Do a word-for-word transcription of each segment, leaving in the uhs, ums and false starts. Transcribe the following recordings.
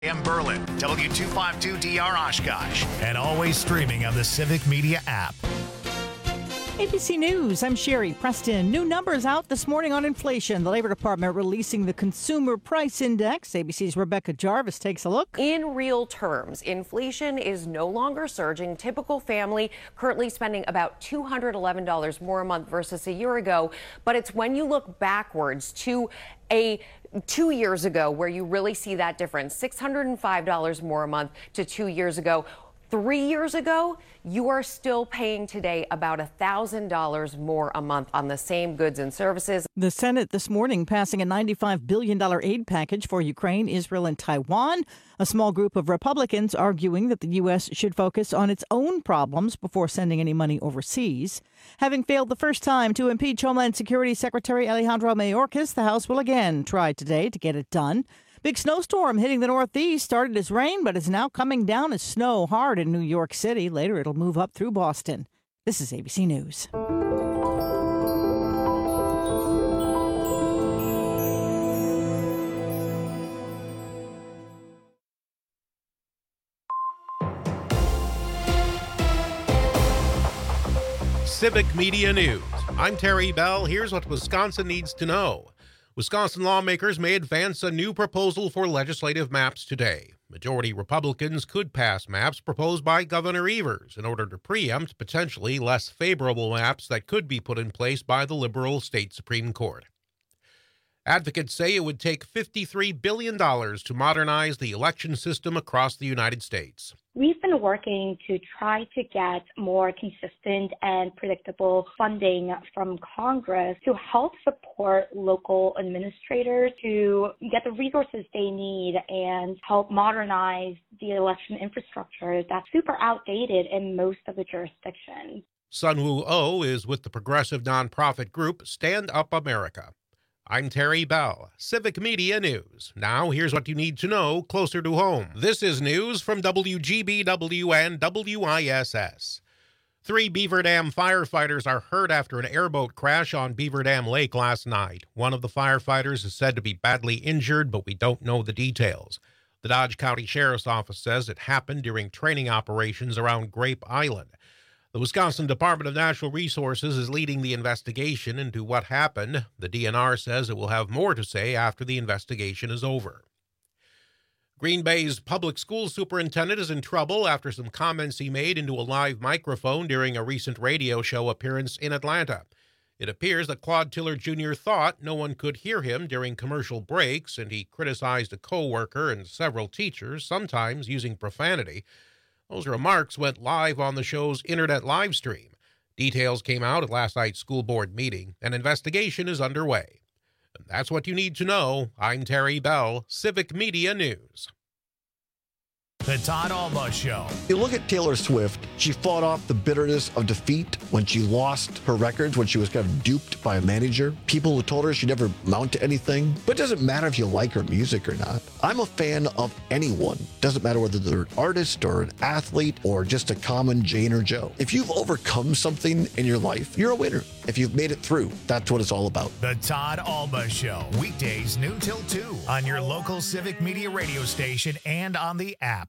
in Berlin, W two fifty-two D R Oshkosh, and always streaming on the Civic Media app. A B C News, I'm Sherry Preston. New numbers out this morning on inflation. The Labor Department releasing the Consumer Price Index. A B C's Rebecca Jarvis takes a look. In real terms, inflation is no longer surging. Typical family currently spending about two hundred eleven dollars more a month versus a year ago. But it's when you look backwards to a two years ago where you really see that difference. six hundred five dollars more a month to two years ago. Three years ago, you are still paying today about one thousand dollars more a month on the same goods and services. The Senate this morning passing a ninety-five billion dollars aid package for Ukraine, Israel, and Taiwan. A small group of Republicans arguing that the U S should focus on its own problems before sending any money overseas. Having failed the first time to impeach Homeland Security Secretary Alejandro Mayorkas, the House will again try today to get it done. Big snowstorm hitting the Northeast started as rain, but is now coming down as snow hard in New York City. Later, it'll move up through Boston. This is A B C News. Civic Media News. I'm Terry Bell. Here's what Wisconsin needs to know. Wisconsin lawmakers may advance a new proposal for legislative maps today. Majority Republicans could pass maps proposed by Governor Evers in order to preempt potentially less favorable maps that could be put in place by the liberal state Supreme Court. Advocates say it would take fifty-three billion dollars to modernize the election system across the United States. We've been working to try to get more consistent and predictable funding from Congress to help support local administrators to get the resources they need and help modernize the election infrastructure that's super outdated in most of the jurisdictions. Sunwoo Oh is with the progressive nonprofit group Stand Up America. I'm Terry Bell, Civic Media News. Now, here's what you need to know closer to home. This is news from W G B W and W I S S. Three Beaver Dam firefighters are hurt after an airboat crash on Beaver Dam Lake last night. One of the firefighters is said to be badly injured, but we don't know the details. The Dodge County Sheriff's Office says it happened during training operations around Grape Island. The Wisconsin Department of Natural Resources is leading the investigation into what happened. The D N R says it will have more to say after the investigation is over. Green Bay's public school superintendent is in trouble after some comments he made into a live microphone during a recent radio show appearance in Atlanta. It appears that Claude Tiller Junior thought no one could hear him during commercial breaks, and he criticized a co-worker and several teachers, sometimes using profanity. Those remarks went live on the show's internet live stream. Details came out at last night's school board meeting. An investigation is underway. And that's what you need to know. I'm Terry Bell, Civic Media News. The Todd Alba Show. You look at Taylor Swift, she fought off the bitterness of defeat when she lost her records, when she was kind of duped by a manager. People who told her she'd never amount to anything. But it doesn't matter if you like her music or not. I'm a fan of anyone. Doesn't matter whether they're an artist or an athlete or just a common Jane or Joe. If you've overcome something in your life, you're a winner. If you've made it through, that's what it's all about. The Todd Alba Show. Weekdays noon till two on your local Civic Media radio station and on the app.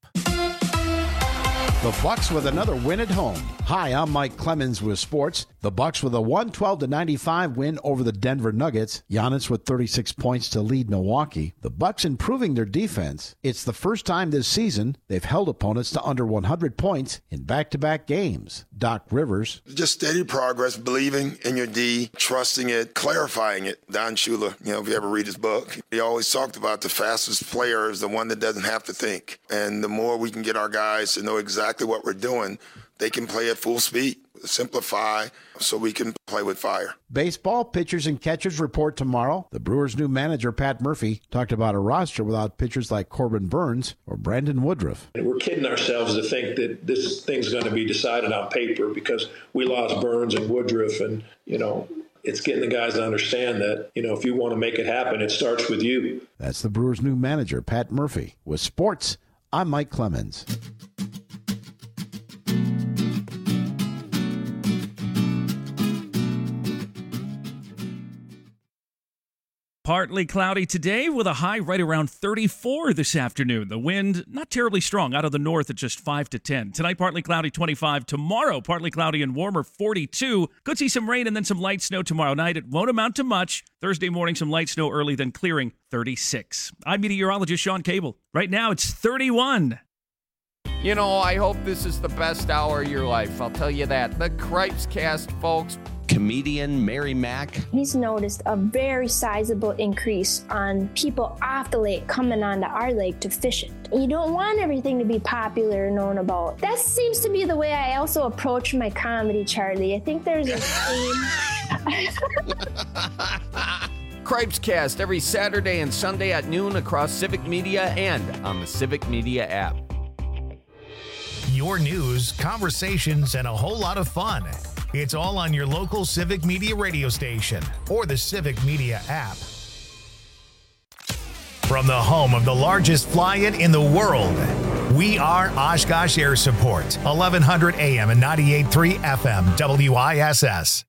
The Bucks with another win at home. Hi, I'm Mike Clemens with sports. The Bucks with a one twelve to ninety-five win over the Denver Nuggets. Giannis with thirty-six points to lead Milwaukee. The Bucks improving their defense. It's the first time this season they've held opponents to under one hundred points in back-to-back games. Doc Rivers. Just steady progress, believing in your D, trusting it, clarifying it. Don Shula, you know, if you ever read his book, he always talked about the fastest player is the one that doesn't have to think. And the more we can get our guys to know exactly what we're doing, they can play at full speed, simplify, so we can play with fire. Baseball pitchers and catchers report tomorrow. The Brewers' new manager, Pat Murphy, talked about a roster without pitchers like Corbin Burns or Brandon Woodruff. We're kidding ourselves to think that this thing's going to be decided on paper because we lost Burns and Woodruff, and, you know, it's getting the guys to understand that, you know, if you want to make it happen, it starts with you. That's the Brewers' new manager, Pat Murphy. With sports, I'm Mike Clemens. Partly cloudy today with a high right around thirty-four this afternoon. The wind not terribly strong out of the north at just five to ten. Tonight, partly cloudy, twenty-five. Tomorrow, partly cloudy and warmer, forty-two. Could see some rain and then some light snow tomorrow night. It won't amount to much. Thursday morning, some light snow early, then clearing, thirty-six. I'm meteorologist Sean Cable. Right now, it's thirty-one. You know, I hope this is the best hour of your life. I'll tell you that. The Cripes Cast, folks. Comedian Mary Mack. He's noticed a very sizable increase on people off the lake coming onto our lake to fish it. You don't want everything to be popular and known about. That seems to be the way I also approach my comedy, Charlie. I think there's a theme. Cripes Cast every Saturday and Sunday at noon across Civic Media and on the Civic Media app. Your news, conversations, and a whole lot of fun. It's all on your local Civic Media radio station or the Civic Media app. From the home of the largest fly-in in the world, we are Oshkosh Air Support, eleven hundred A M and ninety-eight point three F M, W I S S.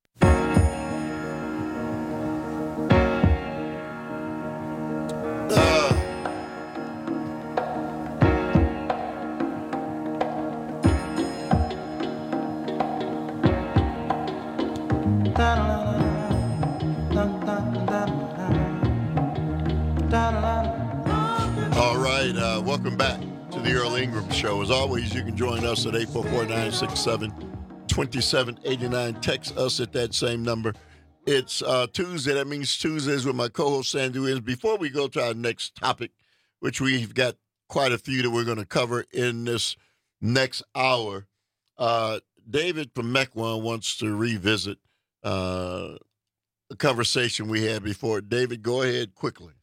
All right, uh, welcome back to the Earl Ingram Show. As always, you can join us at eight four four, nine six seven, two seven eight nine. Text us at that same number. It's uh, Tuesday. That means Tuesdays with my co-host, Sandy Williams. Before we go to our next topic, which we've got quite a few that we're going to cover in this next hour, uh, David from Mequon wants to revisit uh, a conversation we had before. David, go ahead quickly.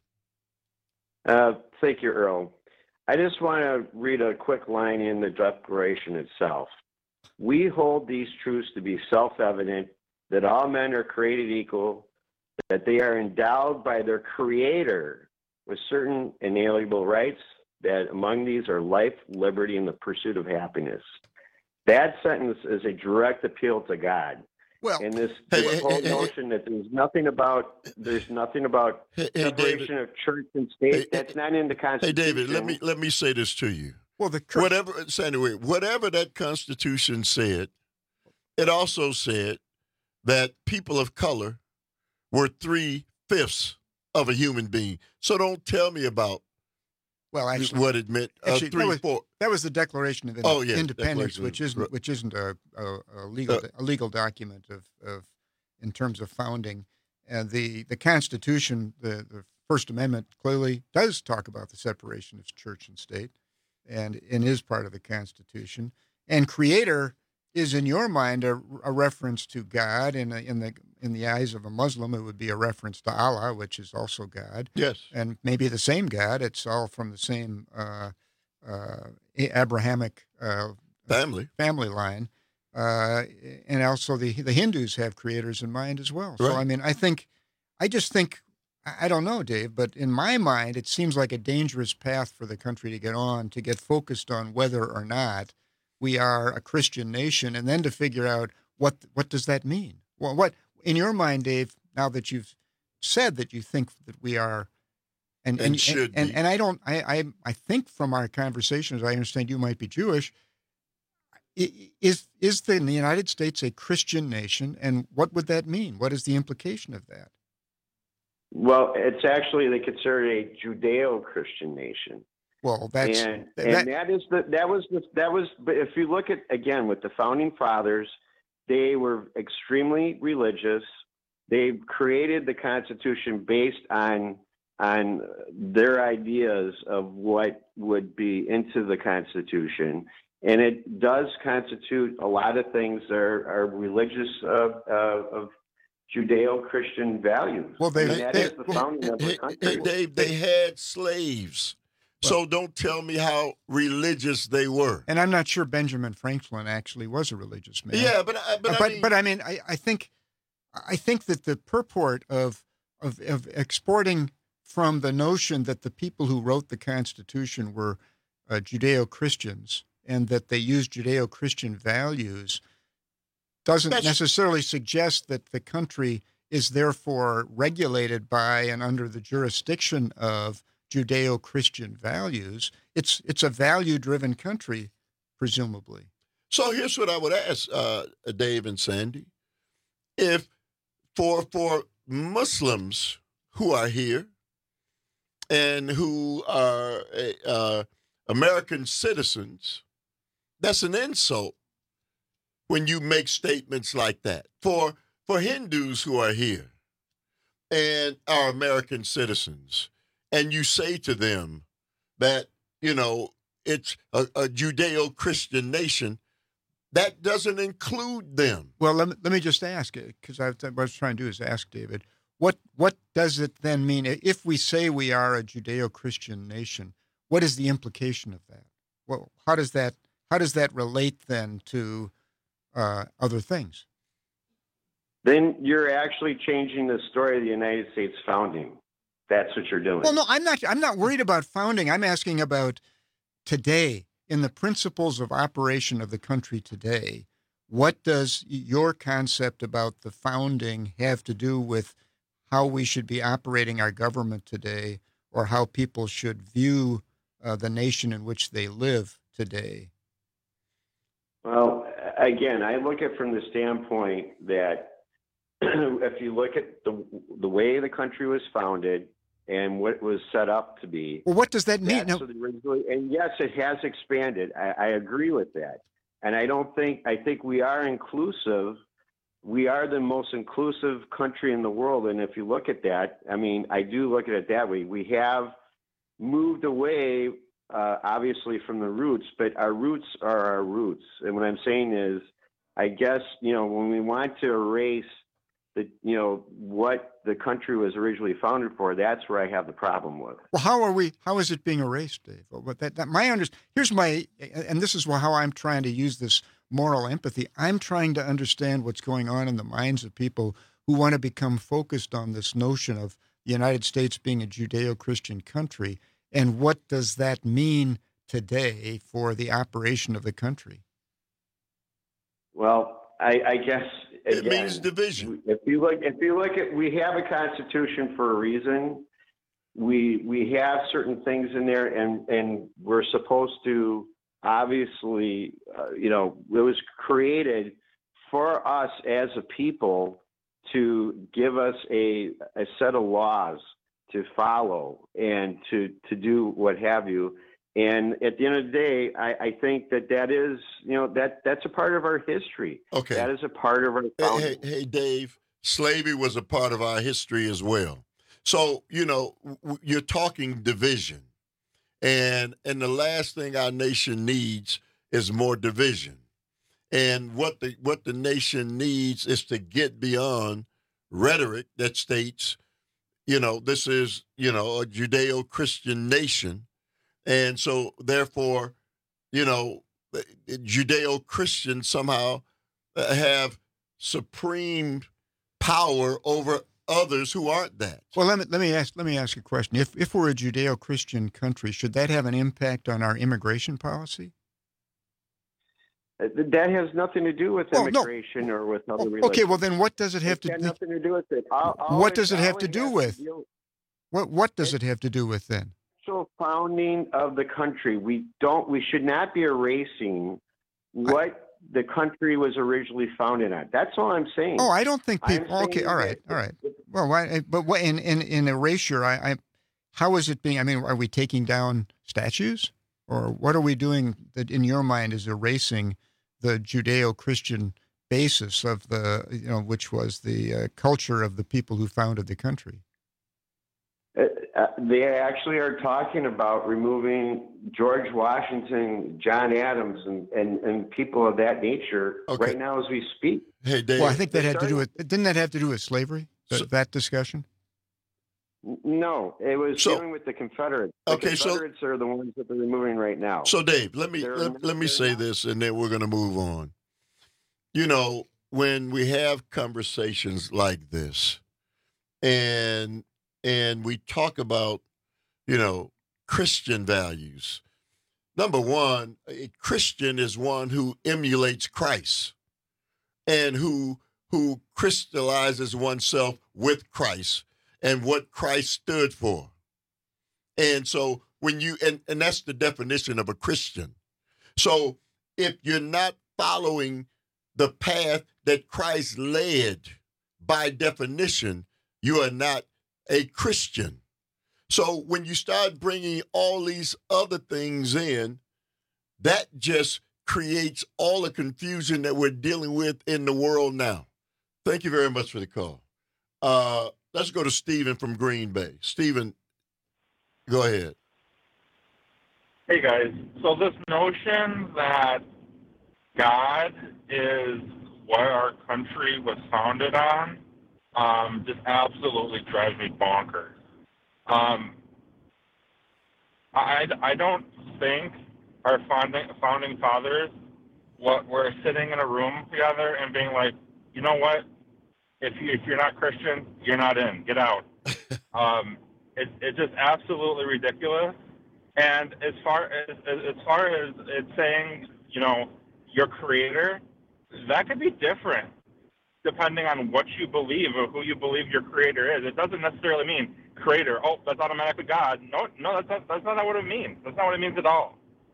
Uh, thank you, Earl. I just want to read a quick line in the Declaration itself. We hold these truths to be self-evident, that all men are created equal, that they are endowed by their Creator with certain inalienable rights, that among these are life, liberty, and the pursuit of happiness. That sentence is a direct appeal to God. Well, and this, hey, this hey, whole hey, notion that there's nothing about there's nothing about hey, hey, separation David, of church and state. hey, That's not in the Constitution. Hey, David, let me let me say this to you. Well, the whatever, anyway, whatever that Constitution said, it also said that people of color were three fifths of a human being. So don't tell me about well, actually, what it meant. Uh, actually, three, that, was, four. that was the Declaration of oh, yeah, Independence, which isn't which isn't a, a, a legal uh, a legal document of, of in terms of founding. And the the Constitution, the, the First Amendment, clearly does talk about the separation of church and state, and, and is part of the Constitution. And Creator is, in your mind, a, a reference to God. In a, in the in the eyes of a Muslim, it would be a reference to Allah, which is also God. Yes, and maybe the same God. It's all from the same uh, uh, Abrahamic uh, family family line. Uh, and also the the Hindus have creators in mind as well. Right. So, I mean, I think, I just think, I don't know, Dave, but in my mind, it seems like a dangerous path for the country to get on, to get focused on whether or not we are a Christian nation, and then to figure out what what does that mean? Well, what, in your mind, Dave, now that you've said that you think that we are, and and, and, should and, be. and I don't, I, I, I think from our conversations, I understand you might be Jewish. Is is the United States a Christian nation, and what would that mean? What is the implication of that? Well, it's actually they consider it a Judeo-Christian nation. Well, that's and, that, and that is the that was the, that was. But if you look at again with the founding fathers, they were extremely religious. They created the Constitution based on on their ideas of what would be into the Constitution. And it does constitute a lot of things that are, are religious uh, uh, of Judeo-Christian values. Well, they, and that they, is the founding of the country. Hey, Dave, they had slaves. So don't tell me how religious they were. And I'm not sure Benjamin Franklin actually was a religious man. Yeah, but I- but I but, mean- but I mean, I, I think I think that the purport of, of of exporting from the notion that the people who wrote the Constitution were uh, Judeo-Christians and that they used Judeo-Christian values doesn't That's- necessarily suggest that the country is therefore regulated by and under the jurisdiction of Judeo-Christian values. It's it's a value-driven country, presumably. So here's what I would ask uh, Dave and Sandy: if for for Muslims who are here and who are uh, American citizens, that's an insult when you make statements like that. For for Hindus who are here and are American citizens, and you say to them that, you know, it's a, a Judeo-Christian nation, that doesn't include them. Well, let me, let me just ask it, because what I was trying to do is ask David, what what does it then mean if we say we are a Judeo-Christian nation? What is the implication of that? Well, how does that how does that relate then to uh, other things? Then you're actually changing the story of the United States founding. That's what you're doing. Well, no, I'm not. I'm not worried about founding. I'm asking about today, in the principles of operation of the country today. What does your concept about the founding have to do with how we should be operating our government today, or how people should view uh, the nation in which they live today? Well, again, I look at it from the standpoint that if you look at the the way the country was founded and what it was set up to be. Well, what does that mean? No. Originally, and yes, it has expanded. I, I agree with that. And I don't think, I think we are inclusive. We are the most inclusive country in the world. And if you look at that, I mean, I do look at it that way. We have moved away, uh, obviously, from the roots, but our roots are our roots. And what I'm saying is, I guess, you know, when we want to erase the, you know, what the country was originally founded for, that's where I have the problem with. Well, how are we, how is it being erased, Dave? Well, that, that, my under, here's my, and this is how I'm trying to use this moral empathy. I'm trying to understand what's going on in the minds of people who want to become focused on this notion of the United States being a Judeo-Christian country, and what does that mean today for the operation of the country? Well, I, I guess again, it means division. If you look, if you look at, we have a constitution for a reason. We we have certain things in there, and and we're supposed to obviously, uh, you know, it was created for us as a people to give us a a set of laws to follow and to to do what have you. And at the end of the day, I, I think that that is, you know, that that's a part of our history. Okay. That is a part of our founding. Hey, hey, hey, Dave, slavery was a part of our history as well. So, you know, w- you're talking division. And and the last thing our nation needs is more division. And what the what the nation needs is to get beyond rhetoric that states, you know, this is, you know, a Judeo-Christian nation. And so, therefore, you know, Judeo-Christians somehow have supreme power over others who aren't that. Well, let me let me ask let me ask you a question. If if we're a Judeo-Christian country, should that have an impact on our immigration policy? That has nothing to do with oh, immigration no. or with other religions. Okay, well then, what does it have it to? Has nothing to do with it. All, all what it, does it have to it do with? To deal, what what does it, it have to do with then? So founding of the country, we don't, we should not be erasing what I, the country was originally founded on. That's all I'm saying. Oh, I don't think people. Okay, all right, all right. Well, why, but what in in in erasure? I, I, how is it being? I mean, are we taking down statues, or what are we doing that in your mind is erasing the Judeo-Christian basis of the, you know, which was the uh, culture of the people who founded the country? Uh, uh, they actually are talking about removing George Washington, John Adams, and, and, and people of that nature okay. right now as we speak. Hey, Dave. Well, I think that had to do with, didn't that have to do with slavery, so, that discussion? No, it was so, dealing with the Confederates. The okay, Confederates so, are the ones that they're removing right now. So, Dave, let me let, let me say this, and then we're going to move on. You know, when we have conversations like this, and and we talk about, you know, Christian values. Number one, a Christian is one who emulates Christ and who who crystallizes oneself with Christ and what Christ stood for. And so when you, and, and that's the definition of a Christian. So if you're not following the path that Christ led, by definition, you are not a Christian. So when you start bringing all these other things in, that just creates all the confusion that we're dealing with in the world now. Thank you very much for the call. Uh, let's go to Stephen from Green Bay. Stephen, go ahead. Hey, guys. So this notion that God is what our country was founded on um, just absolutely drives me bonkers. Um, I, I don't think our founding, founding fathers what, were sitting in a room together and being like, you know what? If, you, if you're not Christian, you're not in. Get out. um, it, it's just absolutely ridiculous. And as far as, as far as it's saying, you know, your creator, that could be different depending on what you believe or who you believe your creator is. It doesn't necessarily mean creator, oh, that's automatically God. No, no, that's not, that's not what it means. That's not what it means at all.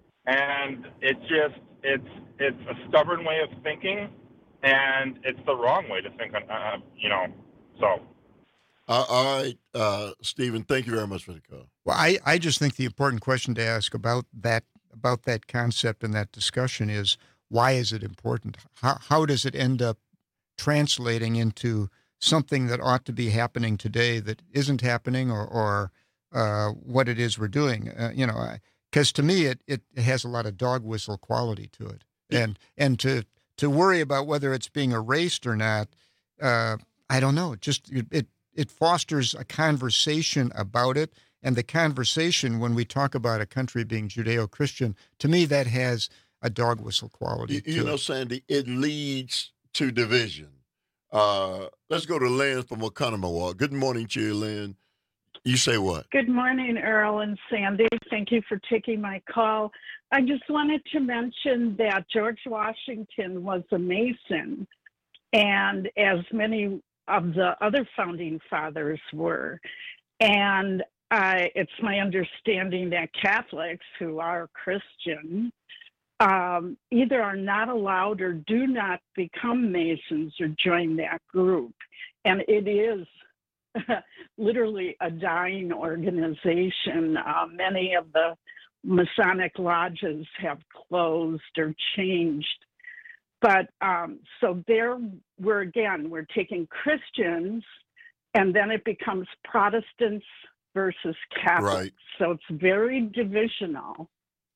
And it's just, it's it's a stubborn way of thinking, and it's the wrong way to think, uh, you know, so. Uh, all right, uh, Stephen, thank you very much for the call. Well, I, I just think the important question to ask about that about that concept and that discussion is, why is it important? How, how does it end up translating into something that ought to be happening today that isn't happening, or, or uh, what it is we're doing? Uh, you know, because to me, it, it has a lot of dog whistle quality to it. And and to to worry about whether it's being erased or not, uh, I don't know. It just it, it it fosters a conversation about it. And the conversation, when we talk about a country being Judeo-Christian, to me, that has a dog whistle quality You, to you know, it. Sandy, it leads to division. Uh, let's go to Lynn from Oconomowoc. Good morning to you, Lynn. You say what? Good morning, Earl and Sandy. Thank you for taking my call. I just wanted to mention that George Washington was a Mason, and as many of the other founding fathers were. And I, it's my understanding that Catholics who are Christian um, either are not allowed or do not become Masons or join that group. And it is literally a dying organization. Uh, many of the Masonic lodges have closed or changed. But um, so there we're again, we're taking Christians, and then it becomes Protestants versus Catholics. Right. So it's very divisional.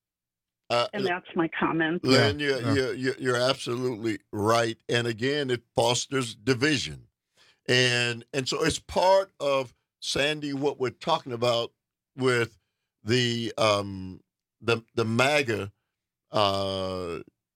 Uh, and that's my comment. Lynn, Yeah, you're, yeah. You're, you're, you're absolutely right. And again, it fosters division. And and so it's part of, Sandy, what we're talking about with the um, the the MAGA uh,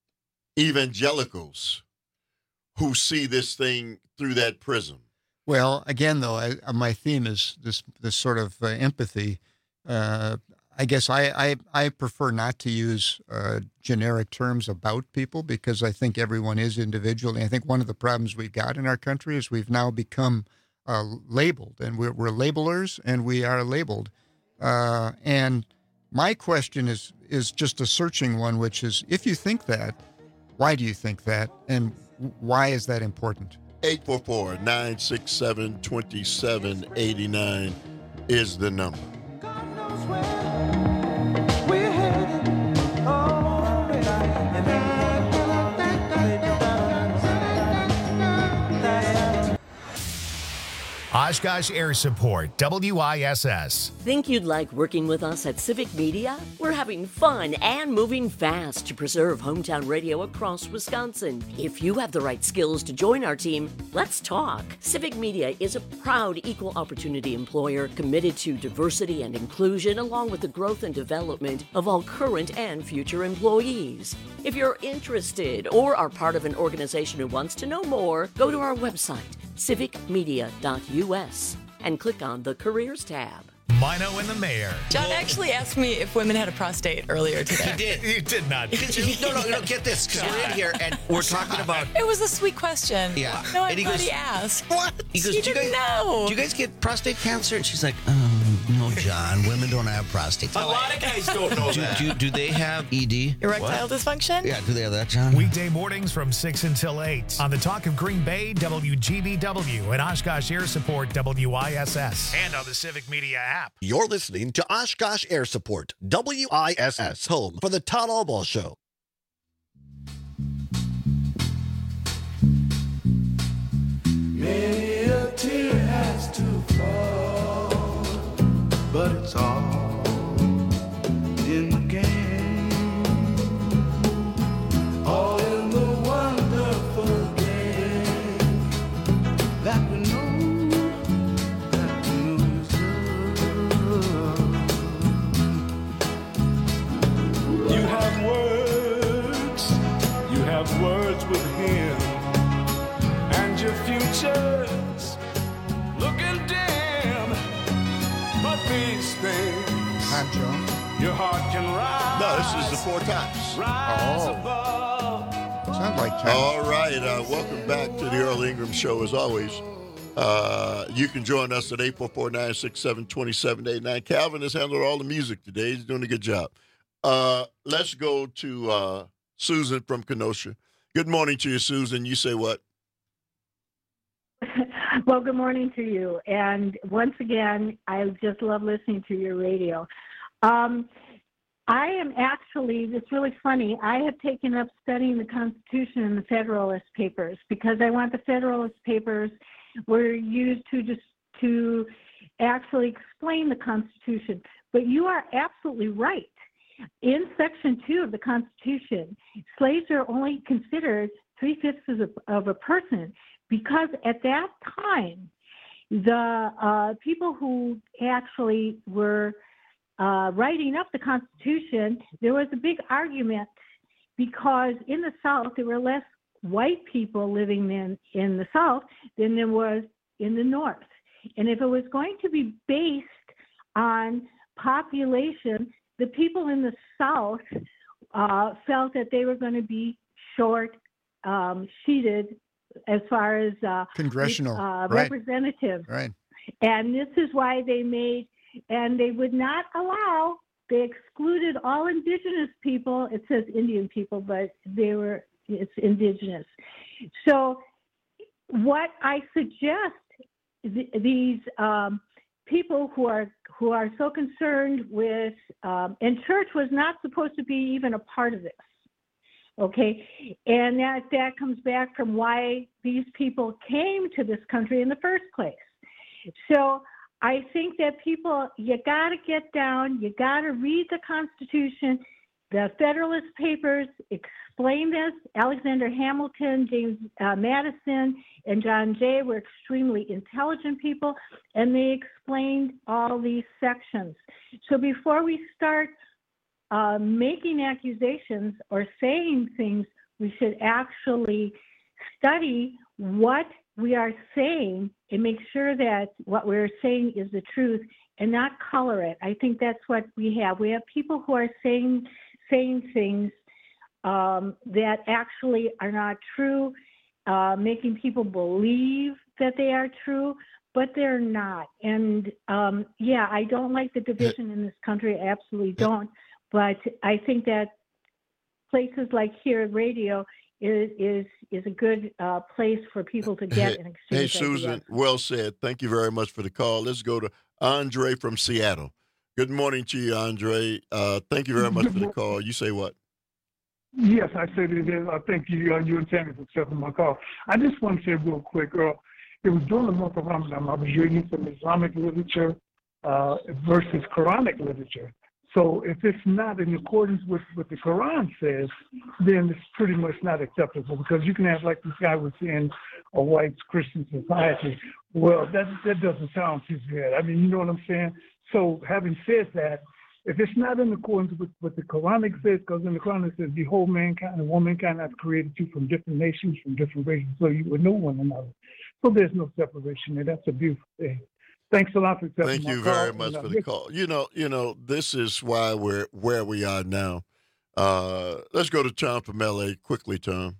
evangelicals who see this thing through that prism. Well, again, though, I, my theme is this this sort of uh, empathy. Uh, I guess I, I, I prefer not to use uh, generic terms about people, because I think everyone is individual. And I think one of the problems we've got in our country is we've now become uh, labeled, and we're, we're labelers, and we are labeled. Uh, and my question is is just a searching one, which is, if you think that, why do you think that, and why is that important? eight four four, nine six seven, two seven eight nine is the number. Oshkosh Air Support, W I S S. Think you'd like working with us at Civic Media? We're having fun and moving fast to preserve hometown radio across Wisconsin. If you have the right skills to join our team, let's talk. Civic Media is a proud equal opportunity employer committed to diversity and inclusion, along with the growth and development of all current and future employees. If you're interested or are part of an organization who wants to know more, go to our website, civic media dot U S, and click on the Careers tab. Mino and the Mayor. John actually asked me if women had a prostate earlier today. He did. You did not. Did you? No, no, no, get this, because we're in here and we're talking about... It was a sweet question. Yeah. No, I'm And he glad goes, he asked. What? He goes, You do you didn't guys, know. do you guys get prostate cancer? And she's like, oh, no, John, women don't have prostate. A lot of guys don't know do, that. Do, do they have E D? Erectile dysfunction? Yeah, do they have that, John? Weekday mornings from six until eight on the Talk of Green Bay, W G B W, and Oshkosh Air Support, W I S S, and on the Civic Media app. You're listening to Oshkosh Air Support, W I S S, home for the Todd Allball Show. Many a tear has to fall, but it's all in the game. All in the wonderful game that we know, that we know is love. You have words, you have words with him. Your future's looking dim, but these things Time, John. your heart can rise. No, this is the Four Tops. Rise Oh. above. Sounds like time. All right. Uh, welcome back to the Earl Ingram Show, as always. Uh, you can join us at eight four four, nine six seven, two seven eight nine. Calvin has handled all the music today. He's doing a good job. Uh, let's go to uh, Susan from Kenosha. Good morning to you, Susan. You say what? Well, good morning to you. And once again, I just love listening to your radio. Um, I am actually, it's really funny, I have taken up studying the Constitution and the Federalist Papers because I want the Federalist Papers were used to just to actually explain the Constitution. But you are absolutely right. In Section two of the Constitution, slaves are only considered three-fifths of a, of a person. Because at that time, the uh, people who actually were uh, writing up the Constitution, there was a big argument because in the South, there were less white people living in, in the South than there was in the North. And if it was going to be based on population, the people in the South uh, felt that they were going to be short, um, sheeted, as far as uh, Congressional uh, right. representatives. Right. And this is why they made, and they would not allow, they excluded all indigenous people. It says Indian people, but they were, it's indigenous. So what I suggest, th- these um, people who are who are so concerned with, um, and church was not supposed to be even a part of this. Okay, and that, that comes back from why these people came to this country in the first place. So I think that people, you got to get down, you got to read the Constitution. The Federalist Papers explain this. Alexander Hamilton, James uh, Madison, and John Jay were extremely intelligent people, and they explained all these sections. So before we start Uh, making accusations or saying things, we should actually study what we are saying and make sure that what we're saying is the truth and not color it. I think that's what we have. We have people who are saying saying things um, that actually are not true, uh, making people believe that they are true, but they're not. And um, yeah, I don't like the division in this country. I absolutely don't. But I think that places like here, radio, is is, is a good uh, place for people to get and exchange. Hey, Susan, ideas. well said. Thank you very much for the call. Let's go to Andre from Seattle. Good morning to you, Andre. Uh, thank you very much for the call. You say what? Yes, I said it is. I thank you, uh, you and Tammy, for accepting my call. I just want to say real quick, uh, it was during the month of Ramadan, I was reading some Islamic literature uh, versus Quranic literature. So if it's not in accordance with what the Quran says, then it's pretty much not acceptable because you can have, like this guy was saying, a white Christian society. Well, that that doesn't sound too good. I mean, you know what I'm saying? So having said that, if it's not in accordance with what the Quranic says, because in the Quran it says, behold, mankind and womankind have created you from different nations, from different races, so you would know one another. So there's no separation there. That's a beautiful thing. Thanks a lot for taking Thank my you call. very much And, uh, for the call. You know, you know, this is why we're where we are now. Uh, let's go to Tom from L A quickly, Tom.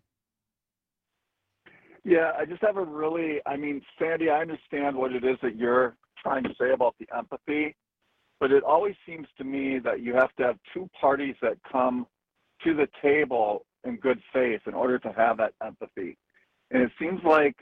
Yeah, I just have a really, I mean, Sandy, I understand what it is that you're trying to say about the empathy, but it always seems to me that you have to have two parties that come to the table in good faith in order to have that empathy. And it seems like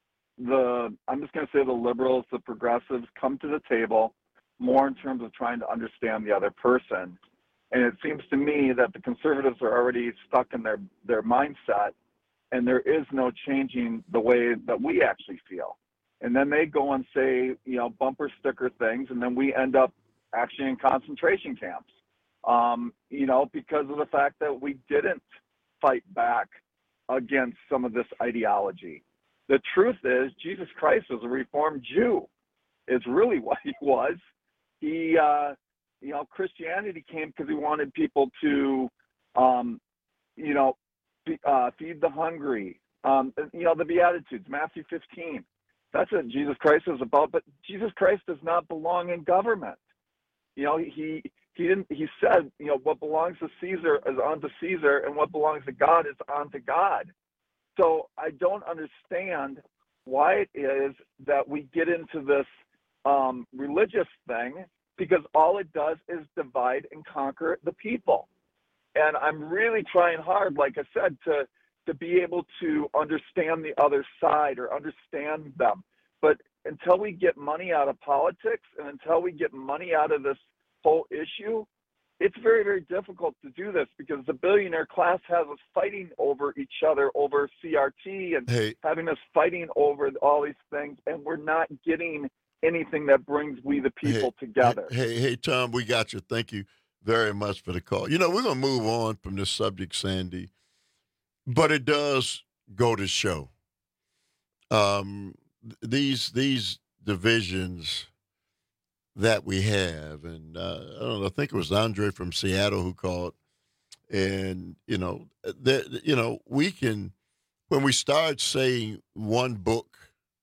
the, I'm just going to say the liberals, the progressives come to the table more in terms of trying to understand the other person. And it seems to me that the conservatives are already stuck in their, their mindset, and there is no changing the way that we actually feel. And then they go and say, you know, bumper sticker things, and then we end up actually in concentration camps, um, you know, because of the fact that we didn't fight back against some of this ideology. The truth is, Jesus Christ was a Reformed Jew. Is really what he was. He, uh, you know, Christianity came because he wanted people to, um, you know, be, uh, feed the hungry. Um, you know, the Beatitudes, Matthew fifteen. That's what Jesus Christ is about. But Jesus Christ does not belong in government. You know, he he didn't. He said, you know, what belongs to Caesar is unto Caesar, and what belongs to God is unto God. So I don't understand why it is that we get into this um, religious thing, because all it does is divide and conquer the people. And I'm really trying hard, like I said, to to be able to understand the other side or understand them. But until we get money out of politics and until we get money out of this whole issue, it's very, very difficult to do this, because the billionaire class has us fighting over each other, over C R T, and hey. having us fighting over all these things, and we're not getting anything that brings we the people hey, together. Hey, hey, Tom, we got you. Thank you very much for the call. You know, we're going to move on from this subject, Sandy, but it does go to show um, these these divisions that we have, and uh, I don't know, I think it was Andre from Seattle who called, and you know, that you know, we can, when we start saying one book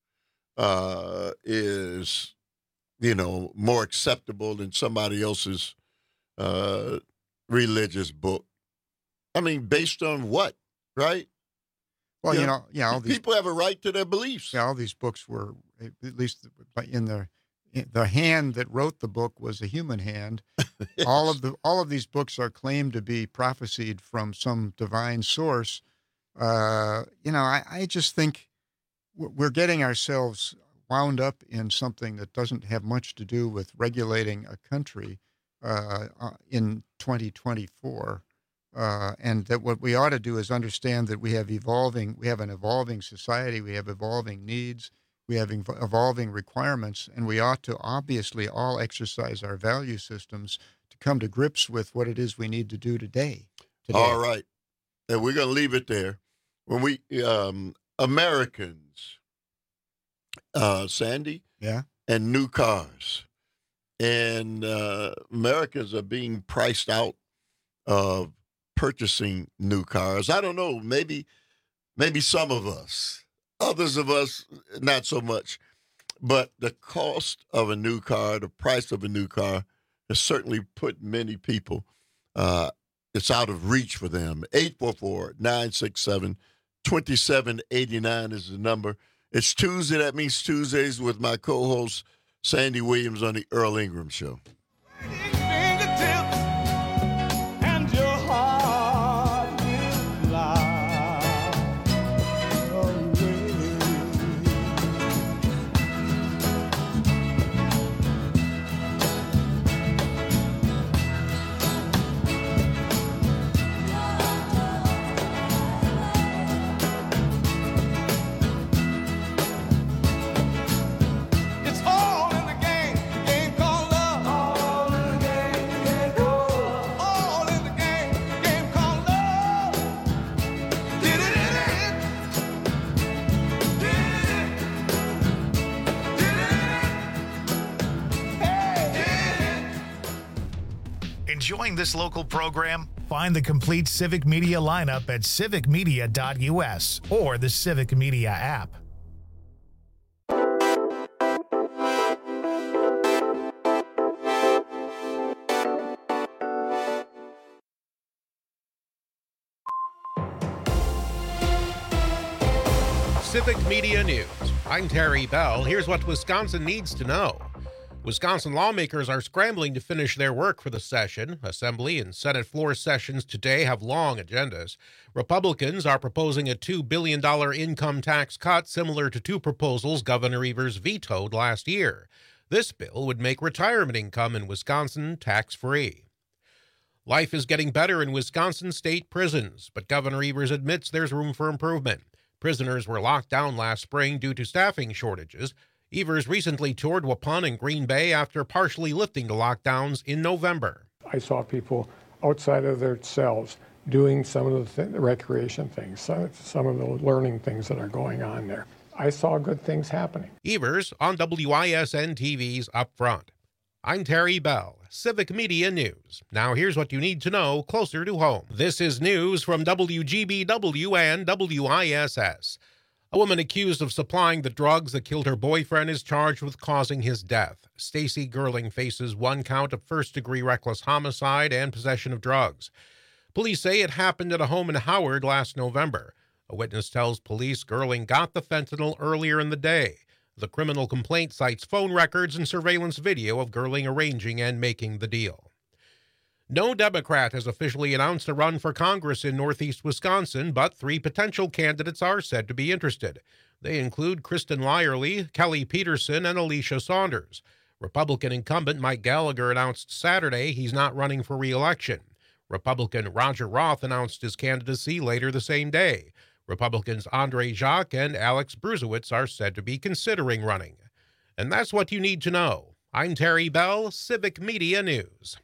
uh, is, you know, more acceptable than somebody else's uh, religious book. I mean, based on what, right? Well, you, you know, know, yeah, all these people have a right to their beliefs. Yeah, all these books were, at least in the the hand that wrote the book was a human hand. Yes. All of the all of these books are claimed to be prophesied from some divine source. Uh, you know, I, I just think we're getting ourselves wound up in something that doesn't have much to do with regulating a country uh, in twenty twenty-four. Uh, and that what we ought to do is understand that we have evolving, we have an evolving society, we have evolving needs, we have ev- evolving requirements, and we ought to obviously all exercise our value systems to come to grips with what it is we need to do today. today. All right. And we're going to leave it there. When we, um, Americans, uh, Sandy? Yeah. And new cars. And uh, Americans are being priced out of purchasing new cars. I don't know, maybe maybe some of us, others of us, not so much. But the cost of a new car, the price of a new car, has certainly put many people, uh, it's out of reach for them. eight four four, nine six seven, two seven eight nine is the number. It's Tuesday. That means Tuesdays with my co-host, Sandy Williams, on the Earl Ingram Show. Enjoying this local program? Find the complete Civic Media lineup at civic media dot U S or the Civic Media app. Civic Media News. I'm Terry Bell. Here's what Wisconsin needs to know. Wisconsin lawmakers are scrambling to finish their work for the session. Assembly and Senate floor sessions today have long agendas. Republicans are proposing a two billion dollars income tax cut similar to two proposals Governor Evers vetoed last year. This bill would make retirement income in Wisconsin tax-free. Life is getting better in Wisconsin state prisons, but Governor Evers admits there's room for improvement. Prisoners were locked down last spring due to staffing shortages. Evers recently toured Waupun and Green Bay after partially lifting the lockdowns in November. I saw people outside of their cells doing some of the th- recreation things, some, some of the learning things that are going on there. I saw good things happening. Evers on W I S N T V's Up Front. I'm Terry Bell, Civic Media News. Now here's what you need to know closer to home. This is news from W G B W and W I S S. A woman accused of supplying the drugs that killed her boyfriend is charged with causing his death. Stacy Gerling faces one count of first-degree reckless homicide and possession of drugs. Police say it happened at a home in Howard last November. A witness tells police Gerling got the fentanyl earlier in the day. The criminal complaint cites phone records and surveillance video of Gerling arranging and making the deal. No Democrat has officially announced a run for Congress in northeast Wisconsin, but three potential candidates are said to be interested. They include Kristen Lyerly, Kelly Peterson, and Alicia Saunders. Republican incumbent Mike Gallagher announced Saturday he's not running for re-election. Republican Roger Roth announced his candidacy later the same day. Republicans Andre Jacques and Alex Bruzewitz are said to be considering running. And that's what you need to know. I'm Terry Bell, Civic Media News.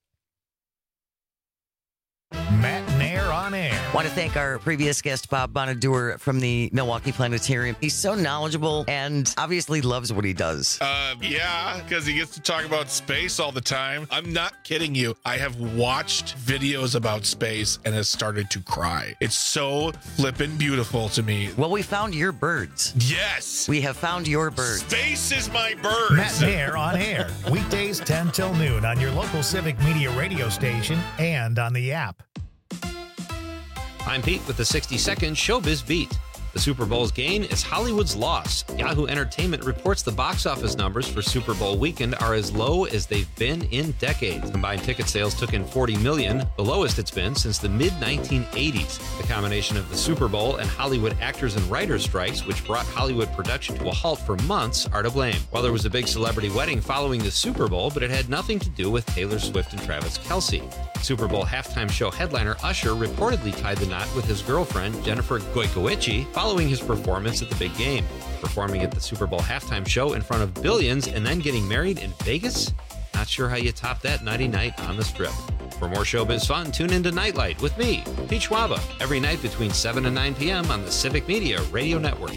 Matt Nair on air. Want to thank our previous guest, Bob Bonadur from the Milwaukee Planetarium. He's so knowledgeable and obviously loves what he does. Uh, yeah, because he gets to talk about space all the time. I'm not kidding you. I have watched videos about space and has started to cry. It's so flippin' beautiful to me. Well, we found your birds. Yes. We have found your birds. Space is my birds. Matt Nair on air. Weekdays ten till noon on your local Civic Media radio station and on the app. I'm Pete with the sixty second Showbiz Beat. The Super Bowl's gain is Hollywood's loss. Yahoo Entertainment reports the box office numbers for Super Bowl weekend are as low as they've been in decades. Combined ticket sales took in forty million dollars, the lowest it's been since the mid nineteen eighties. The combination of the Super Bowl and Hollywood actors and writers strikes, which brought Hollywood production to a halt for months, are to blame. Well, there was a big celebrity wedding following the Super Bowl, but it had nothing to do with Taylor Swift and Travis Kelce. Super Bowl halftime show headliner Usher reportedly tied the knot with his girlfriend, Jennifer Goikoichi, following his performance at the big game. Performing at the Super Bowl halftime show in front of billions and then getting married in Vegas? Not sure how you top that nighty night on the Strip. For more showbiz fun, tune into Nightlight with me, Pete Schwaba, every night between seven and nine p.m. on the Civic Media Radio Network.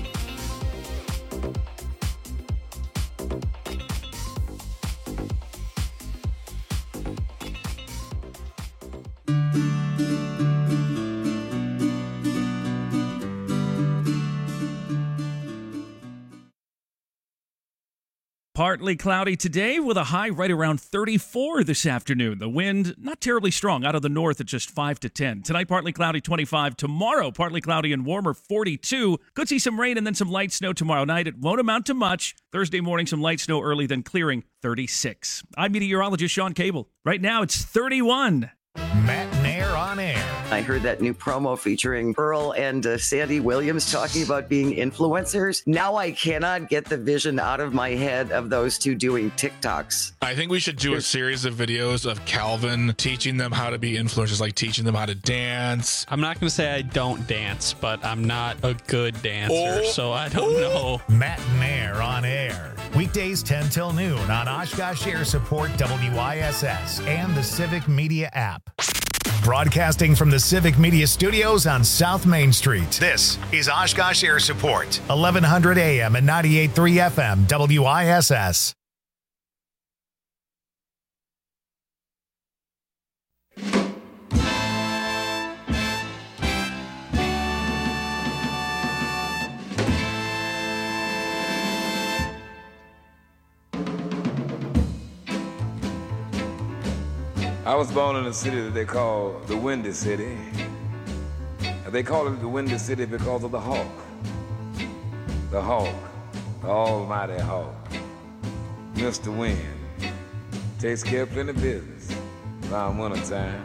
Partly cloudy today with a high right around thirty-four this afternoon. The wind not terribly strong out of the north at just five to ten. Tonight, partly cloudy, twenty-five. Tomorrow, partly cloudy and warmer, forty-two. Could see some rain and then some light snow tomorrow night. It won't amount to much. Thursday morning, some light snow early, then clearing, thirty-six. I'm meteorologist Sean Cable. Right now, it's thirty-one. Matt Nair on air. I heard that new promo featuring Earl and uh, Sandy Williams talking about being influencers. Now I cannot get the vision out of my head of those two doing TikToks. I think we should do a series of videos of Calvin teaching them how to be influencers, like teaching them how to dance. I'm not going to say I don't dance, but I'm not a good dancer, Oh. so I don't know. Matt Nair on air. Weekdays ten till noon on Oshkosh Air Support W I S S and the Civic Media app. Broadcasting from the Civic Media Studios on South Main Street. This is Oshkosh Air Support, eleven hundred A M and ninety-eight point three F M W I S S. I was born in a city that they call the Windy City. They call it the Windy City because of the hawk. the hawk, the almighty hawk, Mister Wind, takes care of plenty business around winter time.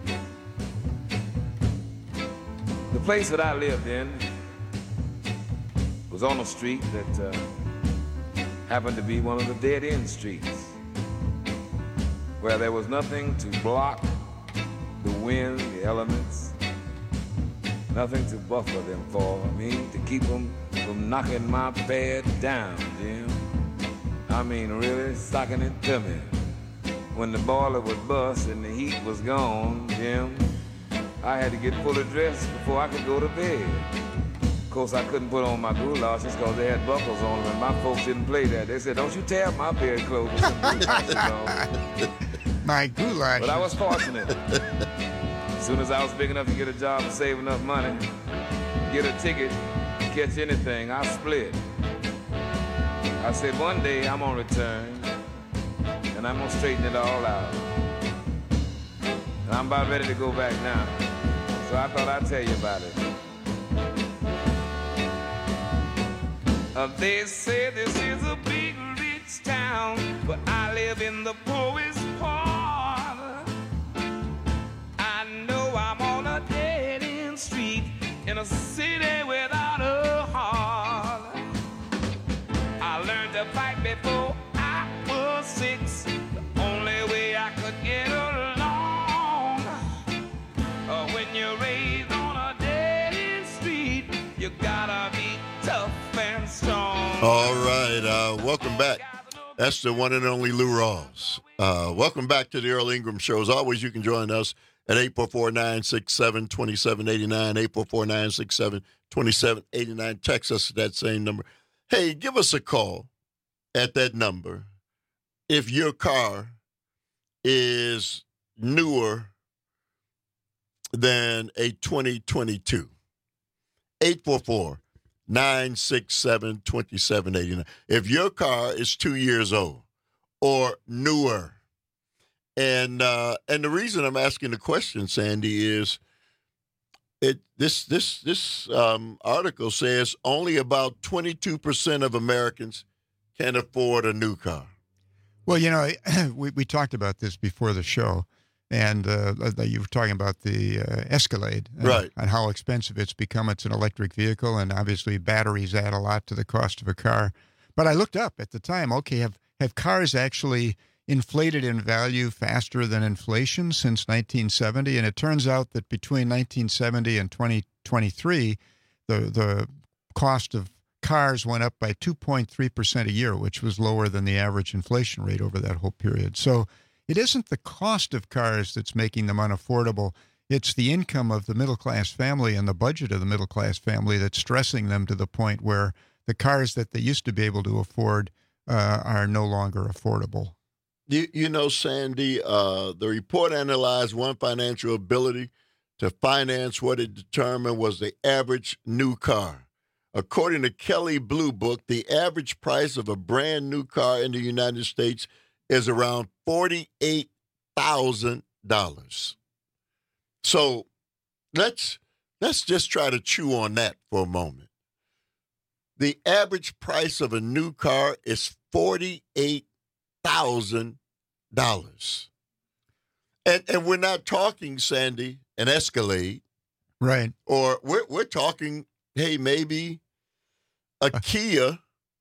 The place that I lived in was on a street that uh, happened to be one of the dead-end streets, where there was nothing to block the wind, the elements, nothing to buffer them for. I mean, to keep them from knocking my bed down, Jim. I mean, really socking it to me. When the boiler would bust and the heat was gone, Jim, I had to get fully dressed before I could go to bed. Of course, I couldn't put on my goulashes because they had buckles on them, and my folks didn't play that. They said, don't you tear up my bedclothes with some goulashes on. My goulash. But I was fortunate. As soon as I was big enough to get a job and save enough money, get a ticket, catch anything, I split. I said, one day I'm gonna return, and I'm gonna straighten it all out. And I'm about ready to go back now. So I thought I'd tell you about it. Uh, they say this is a big, rich town, but I live in the poorest part. I know I'm on a dead-end street in a city without a heart. I learned to fight before I was six, the only way I could get along. Uh, when you're raised on a dead-end street, you gotta be tough and strong. All right, uh, welcome back. That's the one and only Lou Rawls. Uh, welcome back to the Earl Ingram Show. As always, you can join us at eight four four, nine six seven, two seven eight nine, eight four four, nine six seven, two seven eight nine. Text us at that same number. Hey, give us a call at that number if your car is newer than a twenty twenty-two. eight four four, nine six seven, two seven eight nine. If your car is two years old or newer, and uh, and the reason I'm asking the question, Sandy, is it this this this um, article says only about twenty-two percent of Americans can afford a new car. Well, you know, we we talked about this before the show. And uh, you were talking about the uh, Escalade, uh, right? And how expensive it's become. It's an electric vehicle, and obviously batteries add a lot to the cost of a car. But I looked up at the time. Okay, have have cars actually inflated in value faster than inflation since nineteen seventy? And it turns out that between nineteen seventy and twenty twenty-three, the the cost of cars went up by two point three percent a year, which was lower than the average inflation rate over that whole period. So it isn't the cost of cars that's making them unaffordable. It's the income of the middle-class family and the budget of the middle-class family that's stressing them to the point where the cars that they used to be able to afford uh, are no longer affordable. You, you know, Sandy, uh, the report analyzed one financial ability to finance what it determined was the average new car. According to Kelley Blue Book, the average price of a brand new car in the United States is around forty-eight thousand dollars. So let's let's just try to chew on that for a moment. The average price of a new car is forty-eight thousand dollars. And and we're not talking, Sandy, an Escalade. Right. Or we're we're talking, hey, maybe a Kia,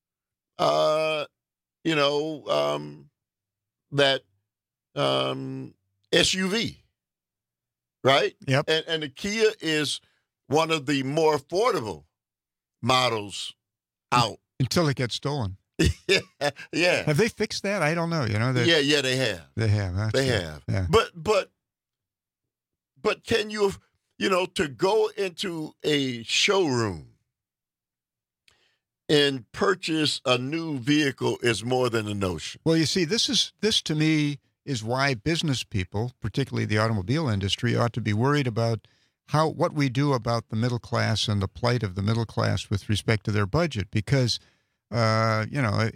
uh, you know, um, that um, S U V, right? Yep. And, and the Kia is one of the more affordable models out. Until it gets stolen. yeah, yeah. Have they fixed that? I don't know. You know. Yeah, yeah, they have. They have. That's they good. have. Yeah. But but but can you, you know, to go into a showroom and purchase a new vehicle is more than a notion. Well, you see, this is this to me is why business people, particularly the automobile industry, ought to be worried about how what we do about the middle class and the plight of the middle class with respect to their budget. Because, uh, you know,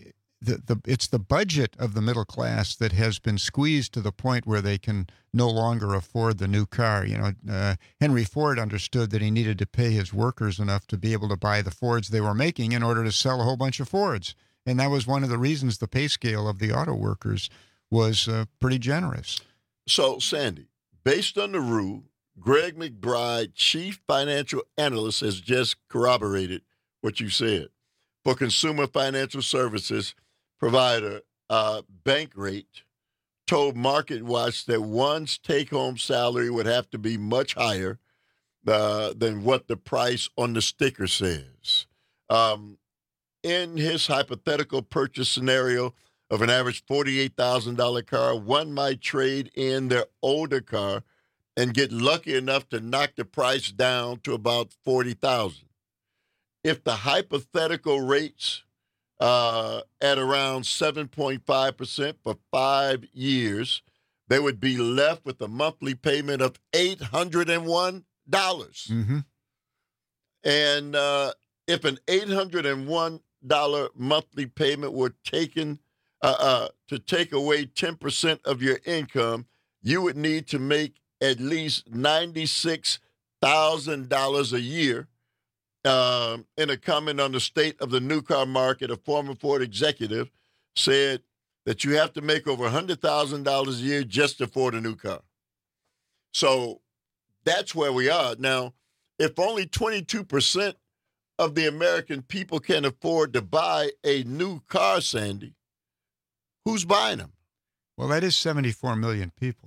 the, the it's the budget of the middle class that has been squeezed to the point where they can no longer afford the new car. You know, uh, Henry Ford understood that he needed to pay his workers enough to be able to buy the Fords they were making in order to sell a whole bunch of Fords. And that was one of the reasons the pay scale of the auto workers was uh, pretty generous. So, Sandy, based on the rule, Greg McBride, chief financial analyst, has just corroborated what you said. For consumer financial services provider, uh, Bankrate told MarketWatch that one's take-home salary would have to be much higher uh, than what the price on the sticker says. Um, in his hypothetical purchase scenario of an average forty-eight thousand dollars car, one might trade in their older car and get lucky enough to knock the price down to about forty thousand dollars. If the hypothetical rates uh, at around seven point five percent for five years, they would be left with a monthly payment of eight hundred one dollars. Mm-hmm. And uh, if an eight hundred one dollars monthly payment were taken uh, uh, to take away ten percent of your income, you would need to make at least ninety-six thousand dollars a year. Um, in a comment on the state of the new car market, a former Ford executive said that you have to make over one hundred thousand dollars a year just to afford a new car. So that's where we are. Now, if only twenty-two percent of the American people can afford to buy a new car, Sandy, who's buying them? Well, that is seventy-four million people.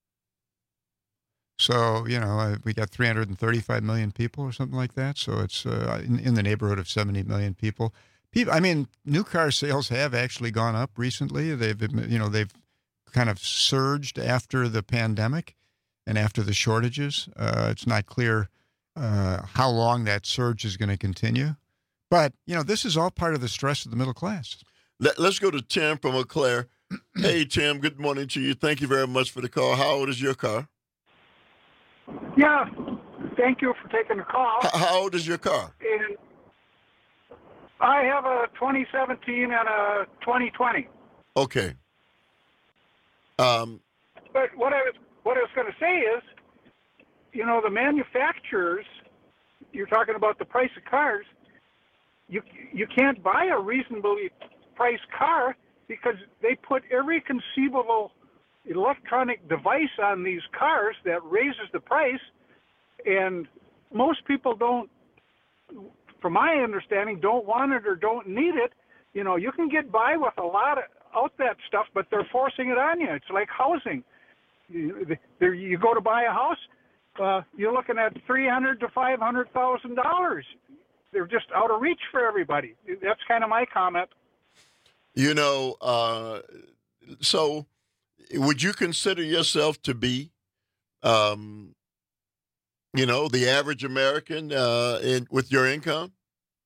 So, you know, uh, we got three hundred thirty-five million people or something like that. So it's uh, in, in the neighborhood of seventy million people. People, I mean, new car sales have actually gone up recently. They've, you know, they've kind of surged after the pandemic and after the shortages. Uh, it's not clear uh, how long that surge is going to continue. But, you know, this is all part of the stress of the middle class. Let, let's go to Tim from Eau Claire. Hey, Tim, good morning to you. Thank you very much for the call. How old is your car? Yeah, thank you for taking the call. How, how old is your car? And I have a twenty seventeen and a twenty twenty. Okay. Um, but what I was what I was going to say is, you know, the manufacturers. You're talking about the price of cars. You you can't buy a reasonably priced car because they put every conceivable electronic device on these cars that raises the price, and most people don't, from my understanding, don't want it or don't need it. You know, you can get by with a lot of out that stuff, but they're forcing it on you. It's like housing. You, there, you go to buy a house, uh, you're looking at three hundred to five hundred thousand dollars. They're just out of reach for everybody. That's kind of my comment. You know, uh, so. Would you consider yourself to be, um, you know, the average American uh, in, with your income?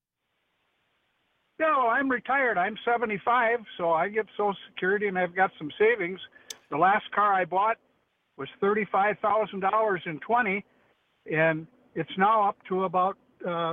No, I'm retired. I'm seventy-five, so I get Social Security and I've got some savings. The last car I bought was thirty-five thousand dollars in twenty, and it's now up to about uh,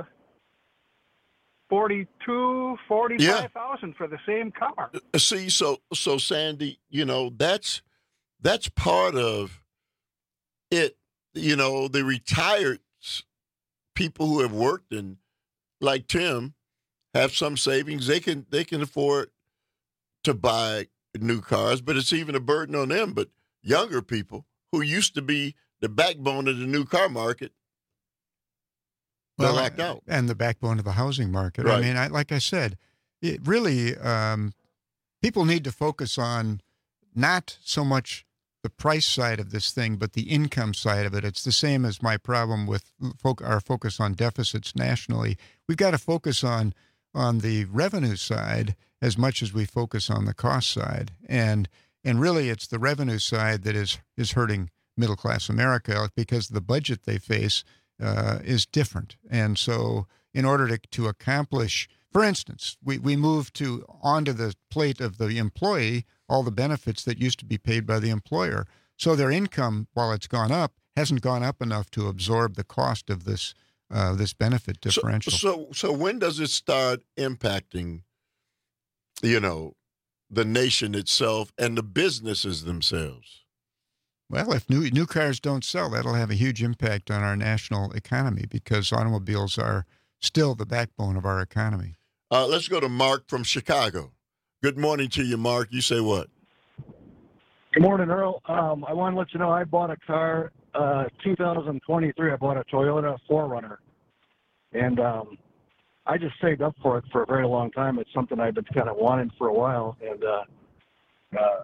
forty-two, forty-five thousand yeah. for the same car. See, so so Sandy, you know, that's that's part of it. You know, the retired people who have worked and like Tim have some savings. They can they can afford to buy new cars, but it's even a burden on them. But younger people who used to be the backbone of the new car market, they're well, locked out. And the backbone of the housing market. Right. I mean, I, like I said, it really, um, people need to focus on not so much the price side of this thing, but the income side of it. It's the same as my problem with fo- our focus on deficits nationally. We've got to focus on on the revenue side as much as we focus on the cost side. And and really, it's the revenue side that is is hurting middle class America because the budget they face Uh, is different. And so in order to, to accomplish, for instance, we, we move to onto the plate of the employee all the benefits that used to be paid by the employer. So their income, while it's gone up, hasn't gone up enough to absorb the cost of this uh, this benefit differential. So, so, so when does it start impacting, you know, the nation itself and the businesses themselves? Well, if new new cars don't sell, that'll have a huge impact on our national economy because automobiles are still the backbone of our economy. Uh, let's go to Mark from Chicago. Good morning to you, Mark. You say what? Good morning, Earl. Um, I want to let you know I bought a car, uh, two thousand twenty-three. I bought a Toyota four runner, and um, I just saved up for it for a very long time. It's something I've been kind of wanting for a while, and uh, uh,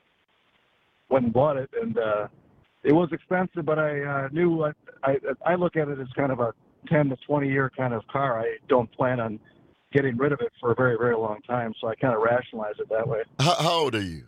went and bought it. And uh, it was expensive, but I uh, knew I, I I look at it as kind of a ten to twenty year kind of car. I don't plan on getting rid of it for a very, very long time, so I kind of rationalize it that way. How, how old are you?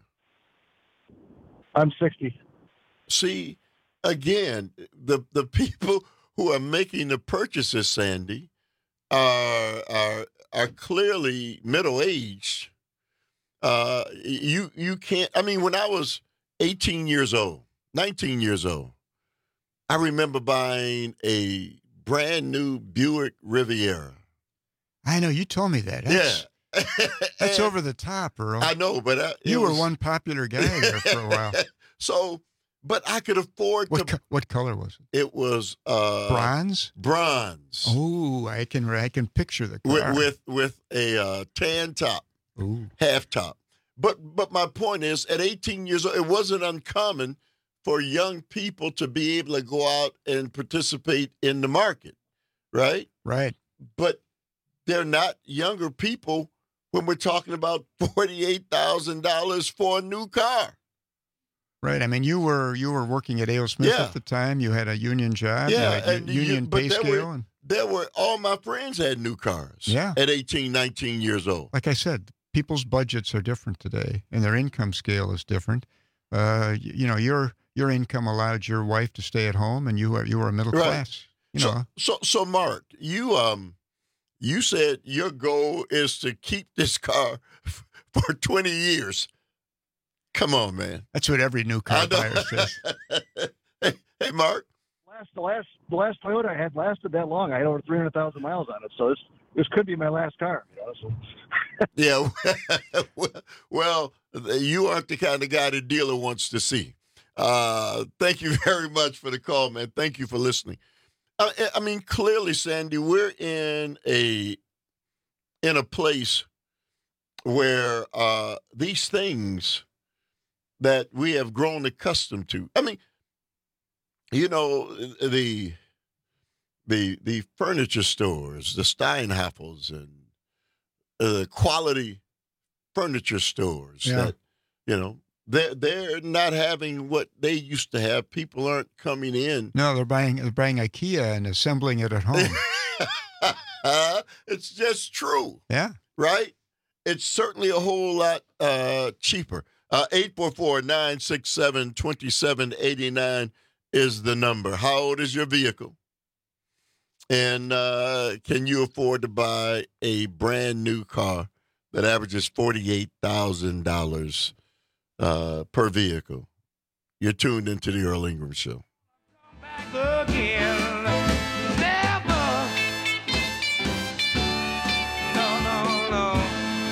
I'm sixty. See, again, the the people who are making the purchases, Sandy, are are are clearly middle aged. Uh, you you can't. I mean, when I was eighteen years old, nineteen years old, I remember buying a brand new Buick Riviera. I know you told me that. That's, yeah, that's over the top, Earl. I know, but I, you was, were one popular guy there for a while. So, but I could afford what to. Co- what color was it? It was uh, bronze. Bronze. Oh, I can I can picture the car with with, with a uh, tan top, Ooh. half top. But but my point is, at eighteen years old, it wasn't uncommon for young people to be able to go out and participate in the market, right? Right. But they're not younger people when we're talking about forty-eight thousand dollars for a new car. Right. I mean, you were you were working at A O. Smith Yeah. at the time. You had a union job. Yeah, you had and u- union you, but pay there scale. were, and there were all my friends had new cars. Yeah. At eighteen, nineteen years old. like I said, people's budgets are different today, and their income scale is different. Uh, you, you know, your your income allowed your wife to stay at home, and you were you were a middle Right. class. You so, know, so so Mark, you um, you said your goal is to keep this car for twenty years. Come on, man. that's what every new car I know. buyer says. hey, hey, Mark. Last the last the last Toyota I had lasted that long. I had over three hundred thousand miles on it, so this this could be my last car. You know, so. Yeah. Well, you aren't the kind of guy the dealer wants to see. Uh, thank you very much for the call, man. Thank you for listening. I, I mean, clearly, Sandy, we're in a in a place where uh, these things that we have grown accustomed to. I mean, you know, the the the furniture stores, the Steinhaffels, and uh, quality furniture stores Yeah. that, you know, they're they're not having what they used to have. People aren't coming in. No, they're buying they're buying IKEA and assembling it at home. It's just true. Yeah. Right? It's certainly a whole lot uh, cheaper. Uh, eight four four, nine six seven, two seven eight nine is the number. How old is your vehicle? And uh, can you afford to buy a brand new car that averages forty-eight thousand dollars uh, per vehicle? You're tuned into the Earl Ingram Show. Again, never. No, no, no.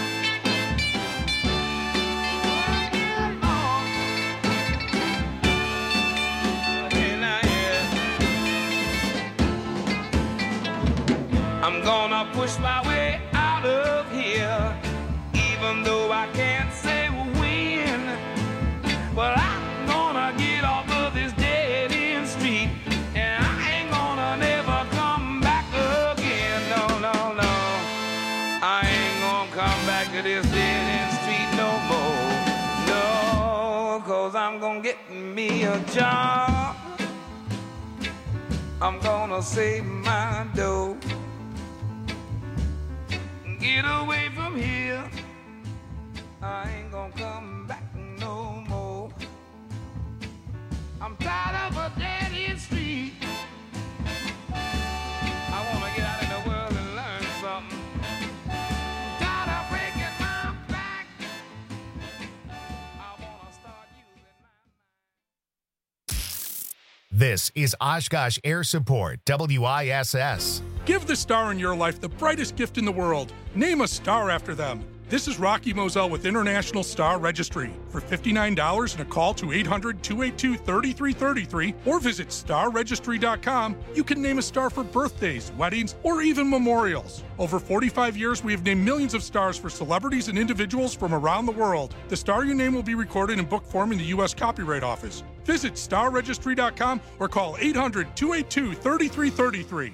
I'm gonna push my way out of here, even though I can't say when. But I'm gonna get off of this dead end street, and I ain't gonna never come back again. No, no, no. I ain't gonna come back to this dead end street no more. No, cause I'm gonna get me a job. I'm gonna save my dough. Get away from here. I ain't gonna come back no more. I'm tired of a dead end street. I wanna get out in the world and learn something. I'm tired of breaking my back. I wanna start using my This is Oshkosh Air Support, W I S S. Give the star in your life the brightest gift in the world. Name a star after them. This is Rocky Moselle with International Star Registry. For fifty-nine dollars and a call to eight hundred, two eight two, three three three three or visit star registry dot com, you can name a star for birthdays, weddings, or even memorials. Over forty-five years, we have named millions of stars for celebrities and individuals from around the world. The star you name will be recorded in book form in the U S Copyright Office. Visit star registry dot com or call eight hundred, two eight two, three three three three.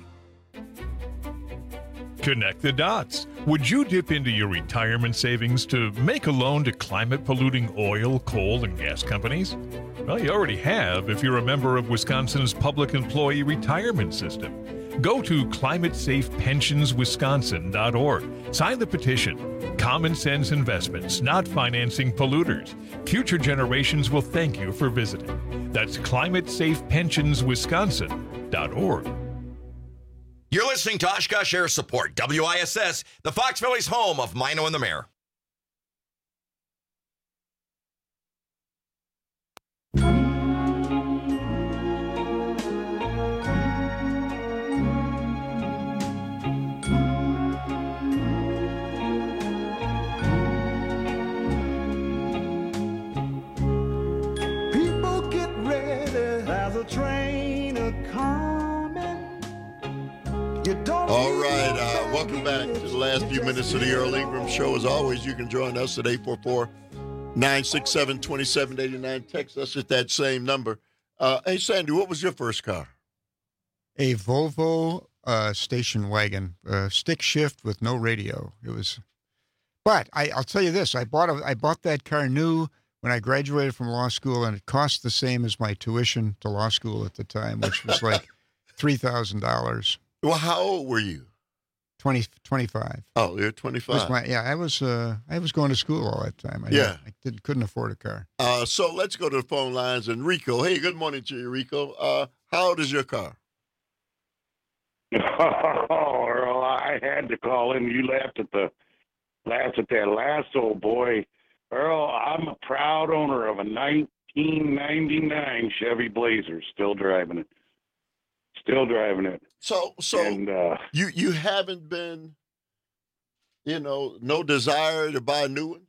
Connect the dots. Would you dip into your retirement savings to make a loan to climate-polluting oil, coal, and gas companies? Well, you already have if you're a member of Wisconsin's Public Employee Retirement System. Go to climate safe pensions wisconsin dot org. Sign the petition. Common sense investments, not financing polluters. Future generations will thank you for visiting. That's climate safe pensions wisconsin dot org. You're listening to Oshkosh Air Support, W I S S, the Fox Valley's home of Mino and the Mayor. People get ready, there's a train a-coming. All right, uh, welcome back to the last few minutes of the Earl Ingram Show. As always, you can join us at eight four four, nine six seven, two seven eight nine. Text us at that same number. Uh, hey, Sandy, what was your first car? A Volvo uh, station wagon, uh, stick shift with no radio. It was, but I, I'll tell you this: I bought a, I bought that car new when I graduated from law school, and it cost the same as my tuition to law school at the time, which was like three thousand dollars. Well, how old were you? twenty, twenty-five. Oh, you're twenty-five. My, yeah, I was uh, I was going to school all that time. I Yeah. I didn't, couldn't afford a car. Uh, so let's go to the phone lines. And Rico, hey, good morning to you, Rico. Uh, how old is your car? Oh, Earl, I had to call in. You laughed at the laughed at that last old boy. Earl, I'm a proud owner of a nineteen ninety-nine Chevy Blazer, still driving it. Still driving it. So, so and, uh, you you haven't been, you know, no desire to buy a new one?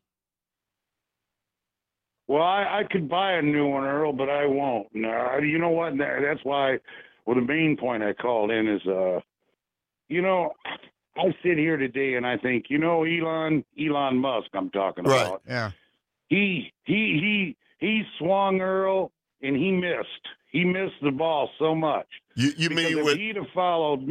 Well, I, I could buy a new one, Earl, but I won't. No, you know what? That's why. Well, the main point I called in is, uh, you know, I sit here today and I think, you know, Elon Elon Musk. I'm talking Right. about. Yeah. He he he he swung, Earl, and he missed. He missed the ball so much. You you Because mean if with? he'd have followed,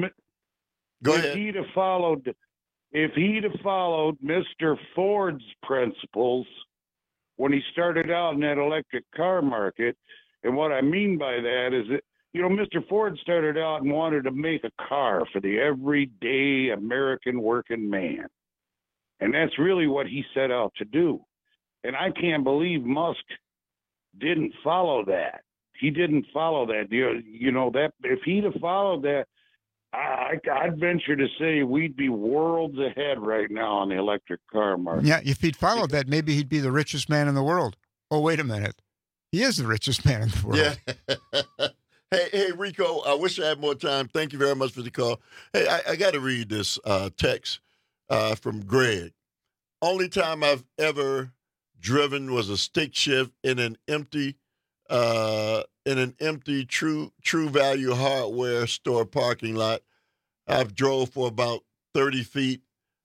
Go if ahead. he'd have followed, if he'd have followed Mister Ford's principles when he started out in that electric car market, and what I mean by that is that, you know, Mister Ford started out and wanted to make a car for the everyday American working man, and that's really what he set out to do. And I can't believe Musk didn't follow that. He didn't follow that. You, you know, that if he'd have followed that, I, I'd venture to say we'd be worlds ahead right now on the electric car market. Yeah, if he'd followed that, maybe he'd be the richest man in the world. Oh, wait a minute. He is the richest man in the world. Yeah. hey, hey, Rico, I wish I had more time. Thank you very much for the call. Hey, I, I got to read this uh, text uh, from Greg. Only time I've ever driven was a stick shift in an empty uh, in an empty True True Value Hardware store parking lot. I've drove for about thirty feet.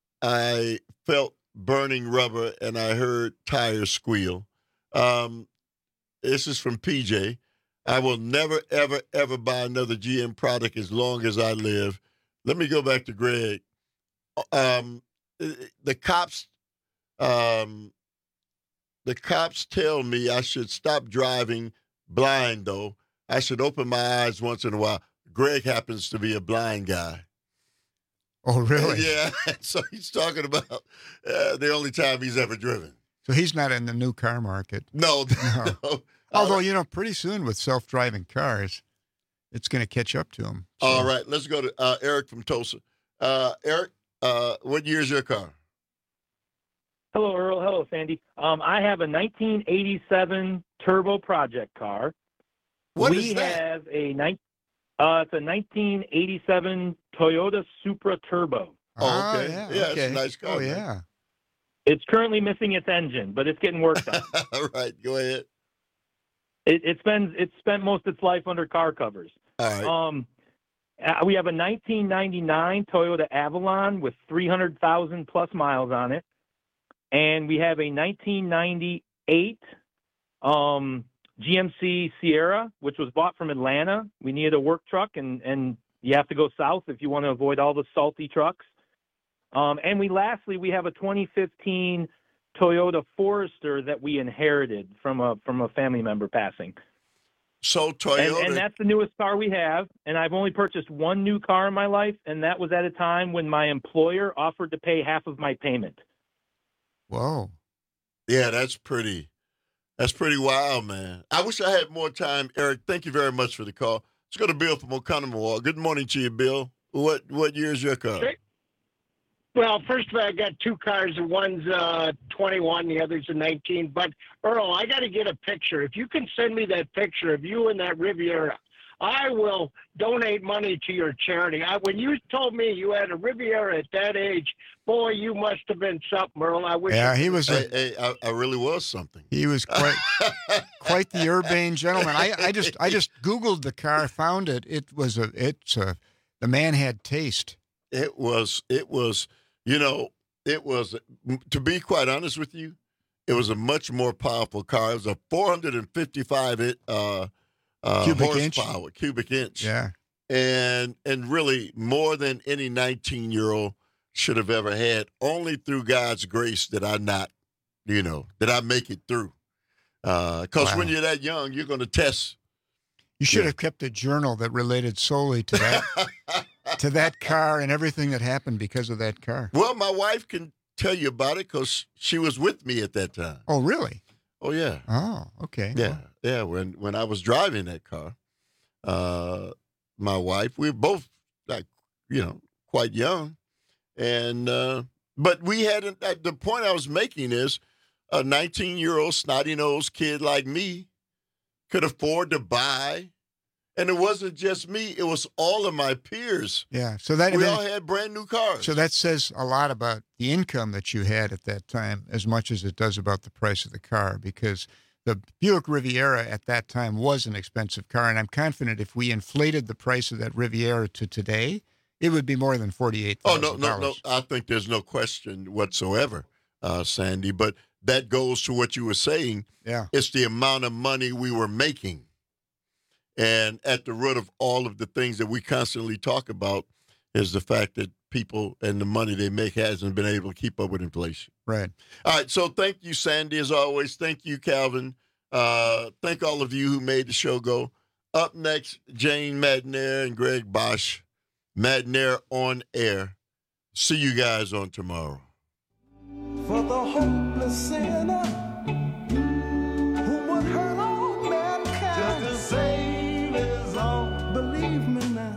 I felt burning rubber and I heard tires squeal. Um, this is from P J. I will never, ever, ever buy another G M product as long as I live. Let me go back to Greg. Um, the cops, um, the cops tell me I should stop driving blind, though. I should open my eyes once in a while. Greg happens to be a blind guy. Oh, really? Yeah. So he's talking about uh, the only time he's ever driven. So he's not in the new car market. No. No. no. Although, you know, pretty soon with self-driving cars, it's going to catch up to him. So. All right. Let's go to uh, Eric from Tulsa. Uh, Eric, uh, what year is your car? Hello, Earl. Hello, Sandy. Um, I have a nineteen eighty-seven Turbo Project car. What we is that? have a ni- uh, it's a nineteen eighty-seven Toyota Supra Turbo. Oh, okay. yeah, yeah, okay. it's a nice car. Oh, man. yeah. It's currently missing its engine, but it's getting worked on. All right, go ahead. It, it spends it's spent most of its life under car covers. All right. Um, uh, we have a nineteen ninety-nine Toyota Avalon with three hundred thousand plus miles on it, and we have a nineteen ninety-eight um, G M C Sierra, which was bought from Atlanta. We needed a work truck, and and you have to go south if you want to avoid all the salty trucks. Um, and we lastly we have a twenty fifteen Toyota Forester that we inherited from a from a family member passing. So Toyota, and, and that's the newest car we have. And I've only purchased one new car in my life, and that was at a time when my employer offered to pay half of my payment. Whoa. Yeah, that's pretty. That's pretty wild, man. I wish I had more time, Eric. Thank you very much for the call. Let's go to Bill from Oconomowoc. Good morning to you, Bill. What what year is your car? Well, first of all, I got two cars. One's uh, twenty-one, the other's a nineteen. But, Earl, I got to get a picture. If you can send me that picture of you in that Riviera, I will donate money to your charity. I, when you told me you had a Riviera at that age, boy, you must have been something, Earl. I wish. Yeah, I he was. A, hey, hey, I, I really was something. He was quite quite the urbane gentleman. I, I just I just Googled the car, found it. It was a it's a the man had taste. It was it was. You know, it was, to be quite honest with you, it was a much more powerful car. It was a four hundred fifty-five uh, uh, Cubic horsepower, inch. cubic inch. Yeah. And and really more than any nineteen-year-old should have ever had. Only through God's grace did I not, you know, did I make it through. Because uh, wow. when you're that young, you're going to test. You should yeah. have kept a journal that related solely to that. to that car and everything that happened because of that car. Well, my wife can tell you about it because she was with me at that time. Oh, really? Oh, yeah. Oh, okay. Yeah, yeah. When when I was driving that car, uh, my wife, we were both like, you know, quite young, and uh, but we hadn't. Uh, the point I was making is, a nineteen-year-old snotty-nosed kid like me could afford to buy. And it wasn't just me; it was all of my peers. Yeah, so that we I mean, all had brand new cars. So that says a lot about the income that you had at that time, as much as it does about the price of the car. Because the Buick Riviera at that time was an expensive car, and I'm confident if we inflated the price of that Riviera to today, it would be more than forty-eight thousand dollars. Oh no, no, no! I think there's no question whatsoever, uh, Sandy. But that goes to what you were saying. Yeah, it's the amount of money we were making. And at the root of all of the things that we constantly talk about is the fact that people and the money they make hasn't been able to keep up with inflation. Right. All right. So thank you, Sandy, as always. Thank you, Calvin. Uh, thank all of you who made the show go. Up next, Jane Madnair and Greg Bosch. Madnair on air. See you guys on tomorrow. For the hopeless sinner who would hurt all mankind just to save his own. Believe me now,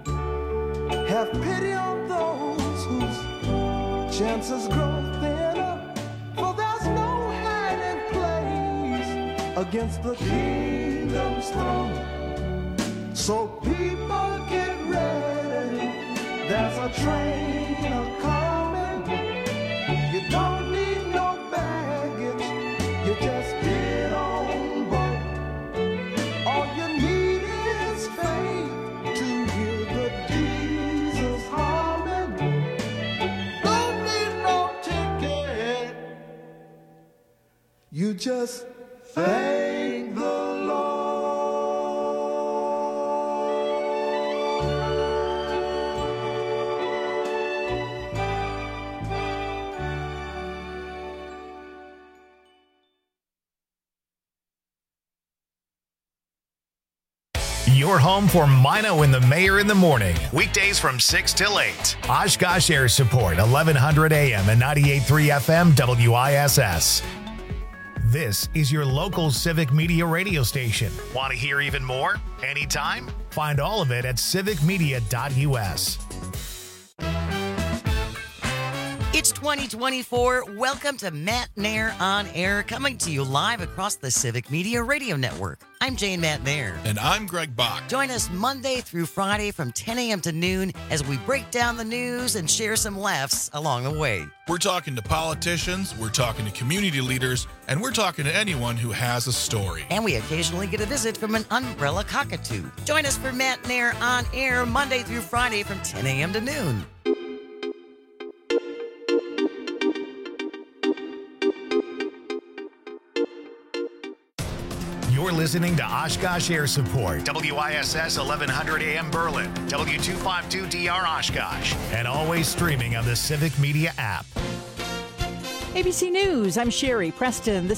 have pity on those whose chances grow thinner. For there's no hiding place against the kingdom's throne. So people get ready. There's a train a-coming. You don't need no baggage. You just get on board. All you need is faith to hear the Jesus humming. Don't need no ticket. You just thank the Lord. Your home for Mino and the Mayor in the morning. Weekdays from six till eight. Oshkosh Air Support, eleven hundred A M and ninety-eight point three F M W I S S. This is your local Civic Media radio station. Want to hear even more? Anytime? Find all of it at civic media dot U S. It's twenty twenty-four. Welcome to Matt Nair on Air, coming to you live across the Civic Media Radio Network. I'm Jane Matt Nair. And I'm Greg Bach. Join us Monday through Friday from ten a.m. to noon as we break down the news and share some laughs along the way. We're talking to politicians, we're talking to community leaders, and we're talking to anyone who has a story. And we occasionally get a visit from an umbrella cockatoo. Join us for Matt Nair on Air Monday through Friday from ten a.m. to noon. You're listening to Oshkosh Air Support, W I S S eleven hundred A M Berlin, W two fifty-two D R Oshkosh, and always streaming on the Civic Media app. A B C News, I'm Sherry Preston. The